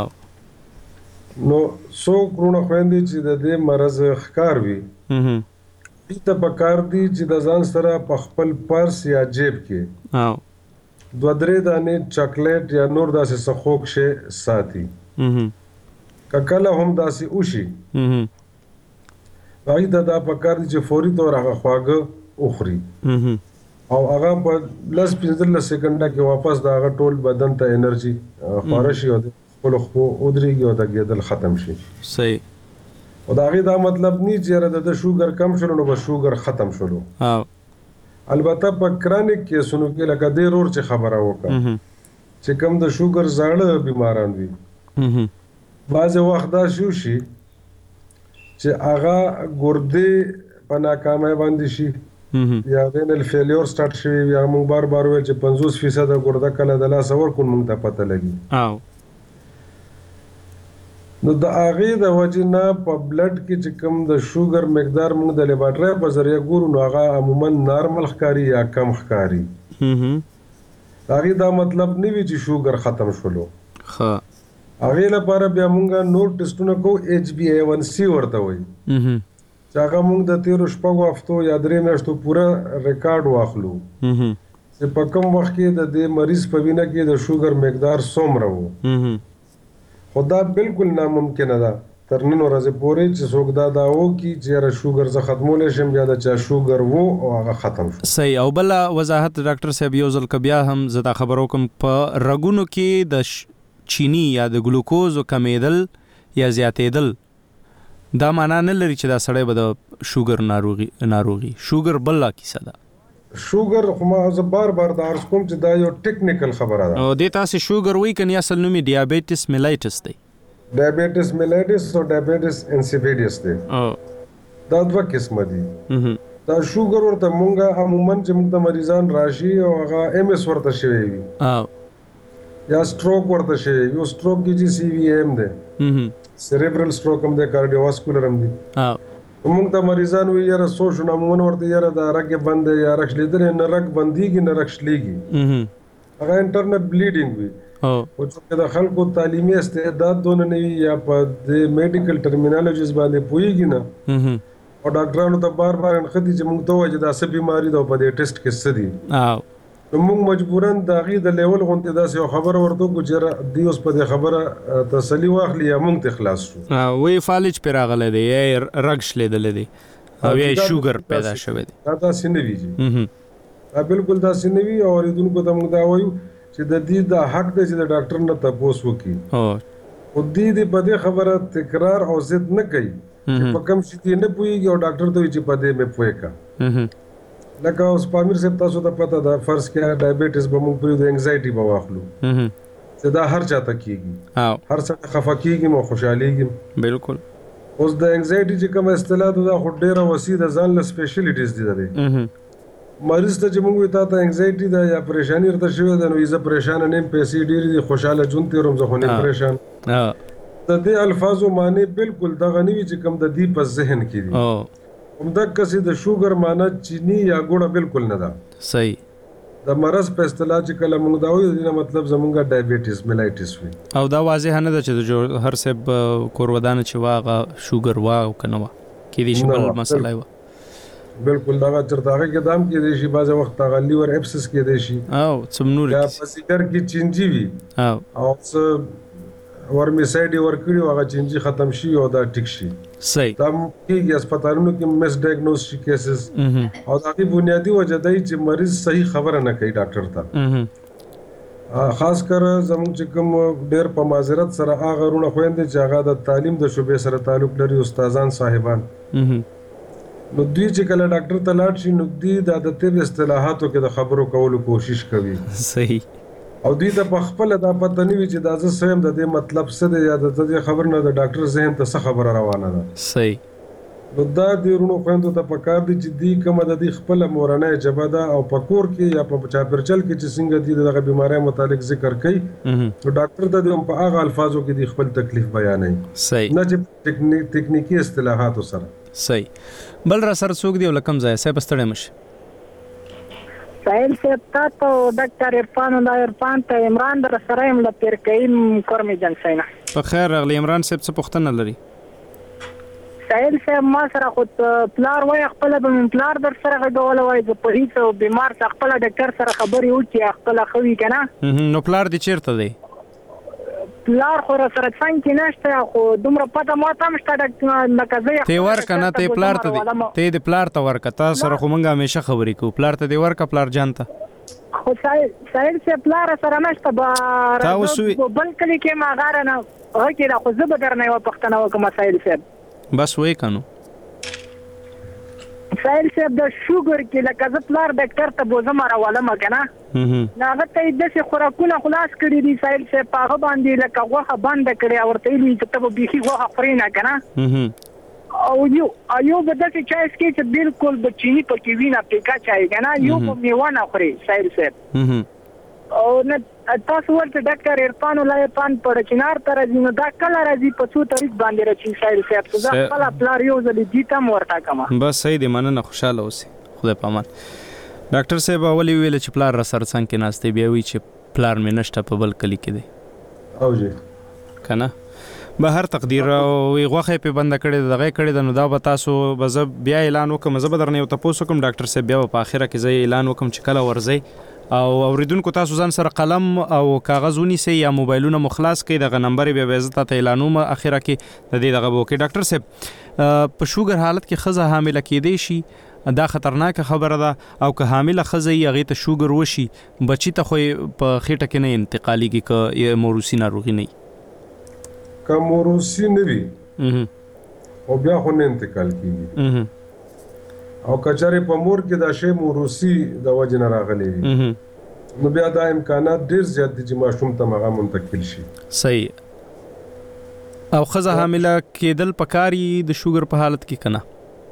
نو سو کرونه خويندې چې د دې مرز ښکار وي ته پکار دي چې د ځان سره په خپل پرس یا جیب کې دو درې دانې چاکلیټ یا نور داسې سخوک شي ساتي کله هم داسې وشي هغه دا پکار دي چې فوري تور هغه خواږه اخري او هغه په 10-15 سکند کې واپس دا هغه ټول بدن ته انرژي خارشي او خپل خو ودرېږي او دا ګیدل ختم شي صحیح او دا غي دا مطلب نه چې د شوګر کم شول نو بس شوګر ختم شول البته په کرانیک کیسونو کې لکه د رور چې خبره وکړه چې کم د شوګر زاړه بیماران وي بعض وخت دا شي چې هغه ګردې په ناکامۍ باندې شي یا رینل فیلیور سٹارټ شي یا موږ بار بار وایو چې 50% ګرده کله د لاس اور کول موږ ته پته لګي نو د هغه د وجنه په بلډ کې چې کوم د شوګر مقدار موږ د لیبارټری په ذریعہ ګورو نو هغه عموما نارمل ښکاری یا کم ښکاری هغه دا مطلب نه وی چې شوګر ختم شولو هغه لپاره بیا موږ نور ټیسټونه کو HbA1c ورته وایي چې هغه موږ د 13 شپږو هفتو یا 3 میاشتو پورا ریکارډ واخلو چې په کوم وخت کې د دې مریض په وینه کې د شوګر مقدار څومره وو خدا بالکل ناممکن ده تر نن ورځې پورې چې څوک دا داو کی چې شوګر ز ختمول شم یا د چا شوګر وو او هغه ختم شو صحیح او بل وضاحت ډاکټر صاحب یو ځل بیا هم زدا خبرو کوم په رګونو کې د چینی یا د ګلوکوز کمیدل یا زیاتېدل دا معنا نه لري چې دا سړی به د شوګر ناروغي شوګر بل کیسه ده شوګر خو ما زه بار دا عرض کوم چې دا یو ټیکنیکل خبره ده او د تاسو شوګر وای کني اصل نومي ډیابیټس میلایټس دی ډیابیټس میلایټس او ډیابیټس انسیپیډس دی دا دوه قسمه دي دا شوګر ورته مونږه عموما چې موږ د مریضان راشي او هغه MS ورته شوی وي یا سټروک ورته شوی یو سټروک کې چې CVM دی سیریبرل سټروک هم دی کارډیوواسکولر هم دی موږ د مریضانو یې سوچو نه مونږ ورته یې دا رګ بند یا رګ لیدل نه رګ بنديږي نه رګ شليږي هغه انټرنل بلیډینګ وي او چې د خلکو تعلیمي استعداد دونه نه یا په د میډیکل ټرمینالوجیز باندې پويږي نه او ډاکټرانو ته بار انخدي چې موږ ته وایي دا څه بیماری ده په دې ټیسټ کې څه دي موږ مجبورن د غي د لیول غونډه داسې یو خبره ورته ګجره دی اوس په خبره تسلی واخلي یا موږ ته خلاص شو وې فالج پر راغله دی رګ شلیدل دی او یې شوګر پیدا شوی دی دا سینوي جی دا بالکل دا سینوي او ریدونکو ته موږ دا وایو چې د دې د حق د چې د ډاکټر نه تاسو وکي او دې په خبره تکرار او ضد نه کوي چې په کوم شي نه پويږي او ډاکټر ته چې په دې مې پويکا لکه اوس پامیر صاحب تاسو ته پته ده فرض کې ډایابیټس به موږ په انګزایټي به واخلو چې دا هر چاته کیږي هر څه خفه کیږي مو خوشحاليږي بالکل اوس د انګزایټي چې کوم اصطلاح ده خو ډیره وسیع ده، ځان له سپیشلیټیز دي ده. مریض ته چې موږ وي تا ته انګزایټي ده یا پریشانی ورته شوې ده، نو زه پریشانه نه یم، پیسې ډېرې دي، خوشحاله ژوند تېروم، زه خو نه یم پریشان. د دې الفاظو معنی بالکل دغه نه وي چې کوم د دې په ذهن کې دي. همدقسې د شوګر معنی چینی یا ګوړه بالکل نه ده. صحیح. د مرض په اصطلاح چې کله موږ دا وایو دینه مطلب زمونږه ډایبټیز ملایټیس وي. او دا واضح نه ده چې د هر څه کورودانه چې واغه شوګر وا او کنه وا کې دي شبل مسله و. بالکل دا چرته هغه کې دام کې دي شي، بعض وخت هغه لیور اپسس کې دي شي او څمنور یا پسیګر کې چینجی وي او ورمیسایډي ورکړي هغه چینجی ختم شي او دا ټیک شي. صحیح. دا کې هسپتالونو کې مس ډایګنوز شي کیسز او دا کی بنیادی وجه دی چې مریض صحیح خبره نه کوي ډاکټر ته. خاص کر زموږ چې کوم ډېر په معذرت سره هغه رونه خويندې چې هغه د تعلیم د شوبې سره تعلق لري، استادان صاحبان، نو دوی چې کله ډاکټر ته لاړ شي نو دوی د طب اصطلاحاتو کې د خبرو کولو کوشش کوي. صحیح. او دوی ته په خپل دا پته نه وي چې دا زه سم د دې مطلب څه دی یا د دې خبر نه د ډاکټر ذهن ته څه خبره روانه ده. صحیح. نو دا د رونو خويندو ته پکار دي چې دی کومه د دې خپل مورنۍ جبه ده او پکور کې یا په چاپرچل کې چې څنګه دي دغه بيمارۍ متعلق ذکر کوي، نو ډاکټر ته د په هغه الفاظو کې د خپل تکلیف بیانوي. صحیح. نه چې تکنیکی اصطلاحات سره. صحیح. بل را سره څوک دی ولکم ځای سه پستړې مش سائل سے تاسو ډاکټر عرفان الله عرفان ته عمران در سره یم لپاره کیم کورمي جن سینا. په خیر اغلی عمران صاحب څه پوښتنه لري؟ سائل سے ما سره خود پلار وای خپل به پلار در سره غوول وای چې په هیڅ بیمار څخه خپل ډاکټر سره خبري وکي خپل خوي کنه. نو پلار دې چیرته دی؟ پلار خو سره څنګه نشته، خو دومره پته ما ته مشته ډاکټر لکه ته ورکه نه ته پلار ته ته د پلار ته ورکه تا سره خو مونږه همیشه خبرې کوو، پلار ته دی ورکه پلار جانته. خو سائل سے پلار سره نشته با بل کلی کې ما غاره نه هکې دا خو زه به درنه یو پښتنه وکم. سائل صاحب بس وای کنو سائل صاحب د شوګر کې لکه زه پلار ډاکټر ته بوزم راولم کنه، هغه ته د خوراکونه خلاص کړی دي سائل صاحب، هغه باندې لکه غوښه بند کړی او ورته ویلي چې ته به بيخي غوښه خورې نه کنه، او یو به داسې چای څکي چې بالکل به چینی پکې وي نه پکا چای کنه، یو به میوه نه خوري سائل صاحب. او نه تاسو ورته ډاکټر عرفان الله عرفان پر چنار تر ځینو دا کله راځي په څو تاریخ باندې راځي سائل صاحب، زه خپل پلار یو ځل دي ته ورته کما. بس صحیح دی، مننه، خوشاله اوسئ، خدای پامان. ډاکټر صاحب اولی ویل چې پلار را سره څنګه کې ناشته بیا وی چې پلار مې نشته په بل کلی کې دی او جی کنه به هر تقدیر او غوخه په بند کړي دغه کړي نو دا به تاسو به بیا اعلان وکم، زه به درنه یو تاسو کوم ډاکټر صاحب بیا په اخره کې زه اعلان وکم چې کله ورځي او اوریدونکو تاسو ځان سره قلم او کاغذ ونیسئ یا موبایلونه مخلاص کړئ، دغه نمبر به عزت ته اعلانوم اخره کې د دې دغه وکي. ډاکټر صاحب په شوګر حالت کې خزه حامله کېدې شي، دا خطرناک خبره ده، او که حامله خزه یې هغې ته شوګر وشي بچی ته خو په خېټه کې نه انتقالېږي که موروثي ناروغي نه وي؟ که موروثي نه وي او بیا خو نه انتقال کېږي، او کچاري په مور کې دا شی موروثي د وجه نه راغلی وي نو بیا دا امکانات ډېر زیات دي چې ماشوم ته هغه منتقل شي. صحیح. او خزه حامله کېدل پکاري د شوګر په حالت کې کنه؟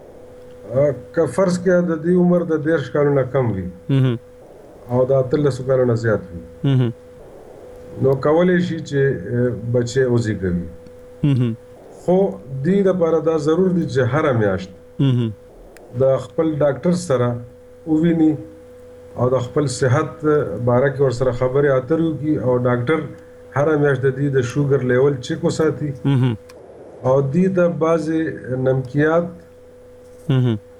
که فرض کې د دې عمر د 10 کالو نه کم وي او د 13 کالو نه زیات وي نو کولای شي چې بچي وزیږوي، خو دې لپاره دا ضرور دي چې هر میاشت د خپل ډاکټر سره وویني او د خپل صحت باره کې ورسره خبرې اترې وکړي او ډاکټر هر میاشت د دې د شوګر لیول چیک وساتي او دې ته بعضې نمکیات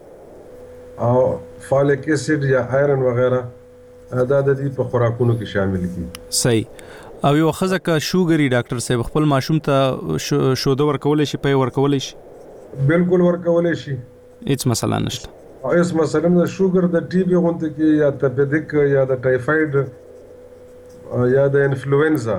او فالک اسید یا آیرن وغیره دا د دې په خوراکونو کې شامل کړي. صحیح. او یو خزه که شوګری ډاکټر صاحب خپل ماشوم ته شوده ورکولای شي، پي ورکولای شي؟ بالکل ورکولای شي، هیڅ مسله نشته. او اس مثلا د شوګر د ټي بي غونډه کې یا تپیدک یا د ټایفاید یا د انفلوئنزا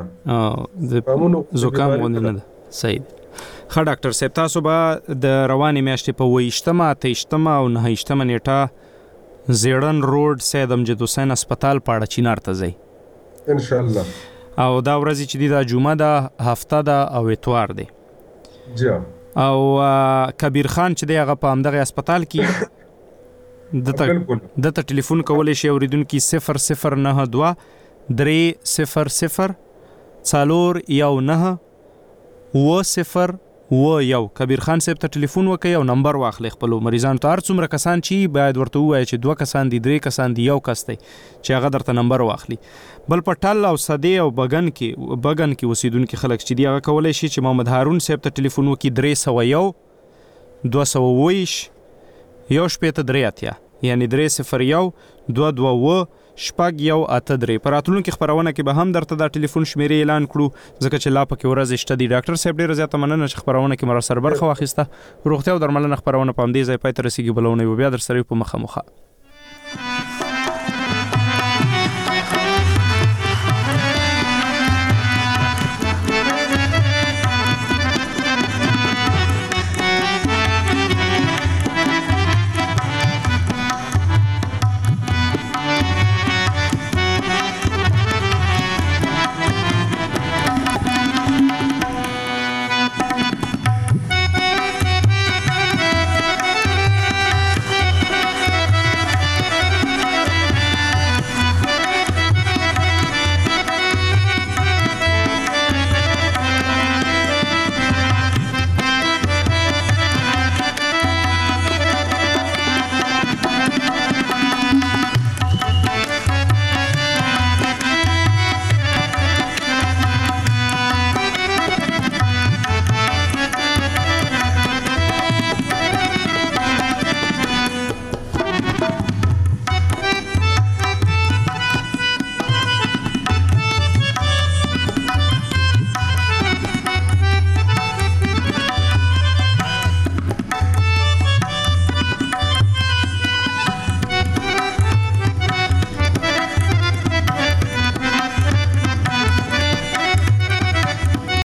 د زکام غونډه نه ده. صحیح. ښه ډاکټر صاحب تاسو به د روانې میاشتې په 28 او 29 نیټه زیړن روډ سید امجد حسین هسپتال پاړه چینار ته ځئ ان شاء الله، او دا ورځ چې د جمعه ده، هفته ده او اتوار دی. جی او کبیر خان چې دی هغه په همدغه هسپتال کې دته ټلیفون کولی شي اوریدونکي 009 300 419 90 کبیر خان صاحب ته ټلیفون وکړي او نمبر واخلي خپل مریضانو ته. هر څومره کسان چې باید ورته ووایي چې 2 کسان دي 3 کسان دي 1 کس دی چې هغه درته نمبر واخلي. بل په ټل او صدې او بګن کې اوسیدونکي خلک چې دی هغه کولی شي چې محمد هارون صاحب ته ټلیفون وکړي 301 220 183 یعنی 301 222 شپږ 1 پراتلونکو خبرونه کې به هم درته دا ټلیفون شمیرې اعلان کړو ځکه چې لا پکې ورځ شته. دی ډاکټر صاحب ډیره زیاته مننه چې خبرونه کې مرا سره برخه واخیسته. روغتیا او درملنه خبرونه په همدې ځای پای ته رسیدي بلونه بیا در سره په مخه